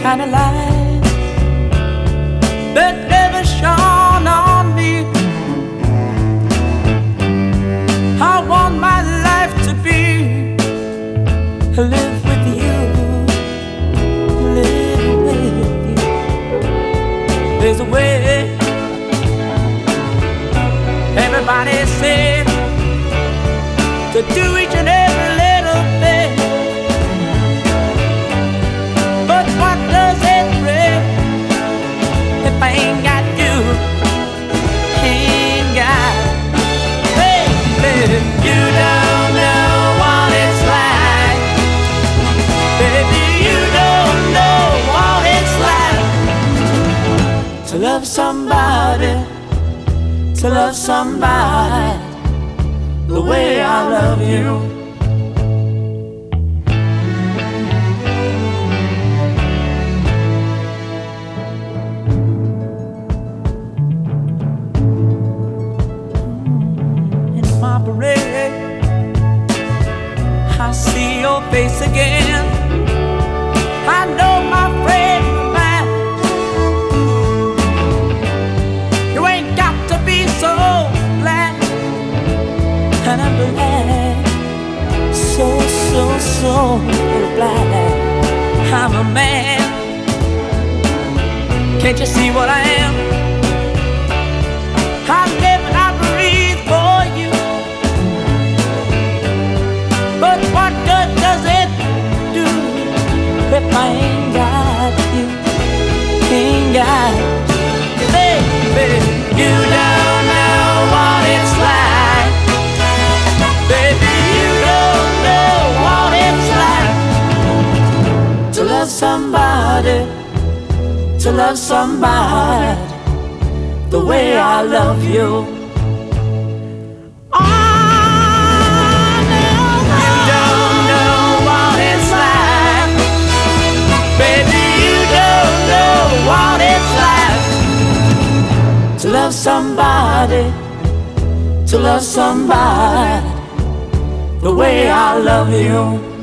kind of light that never shone on me. I want my life to be live with you, live with you. There's a way. Everybody said to do each and every little thing, but what does it bring if I ain't got you? Ain't got, baby, you don't know what it's like. Baby, you don't know what it's like to love somebody, to love somebody the way I love you. In my parade, I see your face again. I know my friend of mine. You ain't got to be so glad, and I'm glad, so glad I'm a man. Can't you see what I am? I live and I breathe for you. But what good does it do if I ain't got you? Ain't got you, baby. You don't know what it's like. Baby, you don't know what it's like to love somebody, to love somebody the way I love you. Oh, no, you don't know what it's like. Baby, you don't know what it's like to love somebody, to love somebody the way I love you.